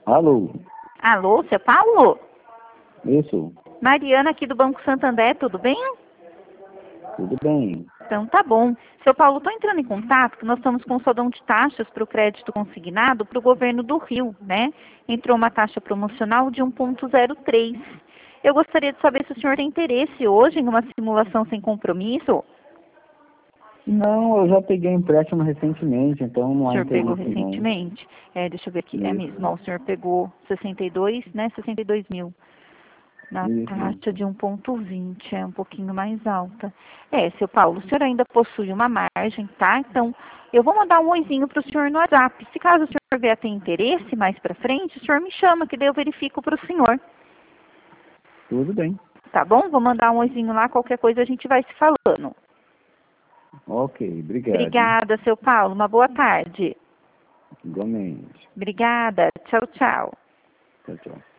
Alô? Alô, seu Paulo? Isso, Mariana aqui do Banco Santander, tudo bem? tudo bem. Então tá bom. Seu Paulo, estou entrando em contato, porque nós estamos com sodão de taxas para o crédito consignado para o governo do Rio, né? Entrou uma taxa promocional de 1,03. Eu gostaria de saber se o senhor tem interesse hoje em uma simulação sem compromisso. Não, eu já peguei empréstimo recentemente, então não O há senhor pegou interesse não. recentemente. Deixa eu ver aqui, é Isso, mesmo. Ó, o senhor pegou 62, né? 62 mil. Na isso. taxa de 1,20, é um pouquinho mais alta. Seu Paulo, o senhor ainda possui uma margem, tá? Então, eu vou mandar um oizinho para o senhor no WhatsApp. Se caso o senhor vier a ter interesse mais para frente, o senhor me chama, que daí eu verifico para o senhor. Tudo bem. Tá bom? Vou mandar um oizinho lá, qualquer coisa a gente vai se falando. Ok, obrigado. Hein? Obrigada, seu Paulo. Uma boa tarde. Igualmente. Obrigada. Tchau, tchau. Tchau, tchau.